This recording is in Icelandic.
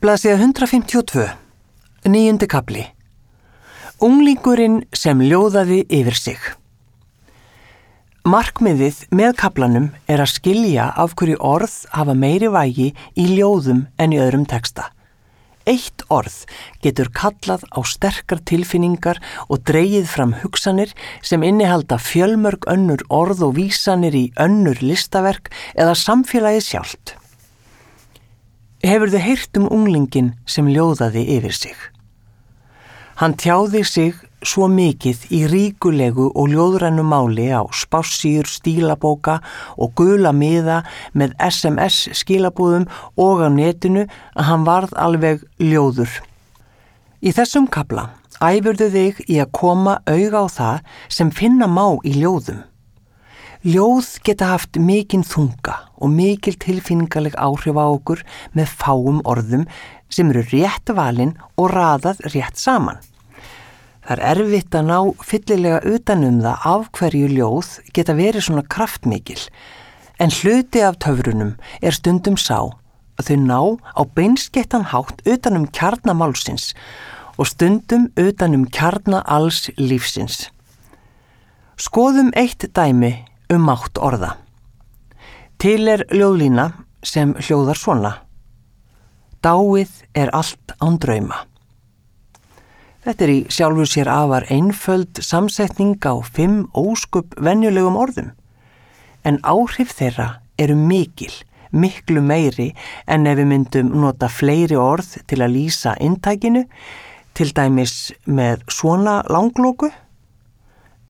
Blaðsíða 152. 9. kafli. Unglingurinn sem ljóðaði yfir sig. Markmiðið með kaflanum að skilja af hverju orð hafa meiri vægi í ljóðum en í öðrum texta. Eitt orð getur kallað á sterkar tilfinningar og dregið fram hugsanir sem innihalda fjölmörg önnur orð og vísanir í önnur listaverk eða samfélagið sjálft. Hefurðu heyrt unglinginn sem ljóðaði yfir sig? Hann tjáði sig svo mikið í ríkulegu og ljóðrænu máli á spássíur stílabóka og gula miða með SMS skilabúðum og á netinu að hann varð alveg ljóður. Í þessum kafla æfirðu þig í að koma auga á það sem finna má í ljóðum. Ljóð geta haft mikinn þunga og mikil tilfinningaleg áhrif á okkur með fáum orðum sem eru rétt valin og raðað rétt saman. Það erfitt að ná fyllilega utanum það af hverju ljóð geta verið svona kraftmikil, en hluti af töfrunum stundum sá að þau ná á beinskettan hátt utanum kjarna málsins og stundum utanum kjarna alls lífsins. Skoðum eitt dæmi mátt orða. Til ljóðlína sem hljóðar svona: Dáið allt án drauma. Þetta í sjálfu sér afar einföld samsetning á 5 ósköp venjulegum orðum, en áhrif þeirra eru miklu meiri en ef við myndum nota fleiri orð til að lýsa inntækinu, til dæmis með svona langloku.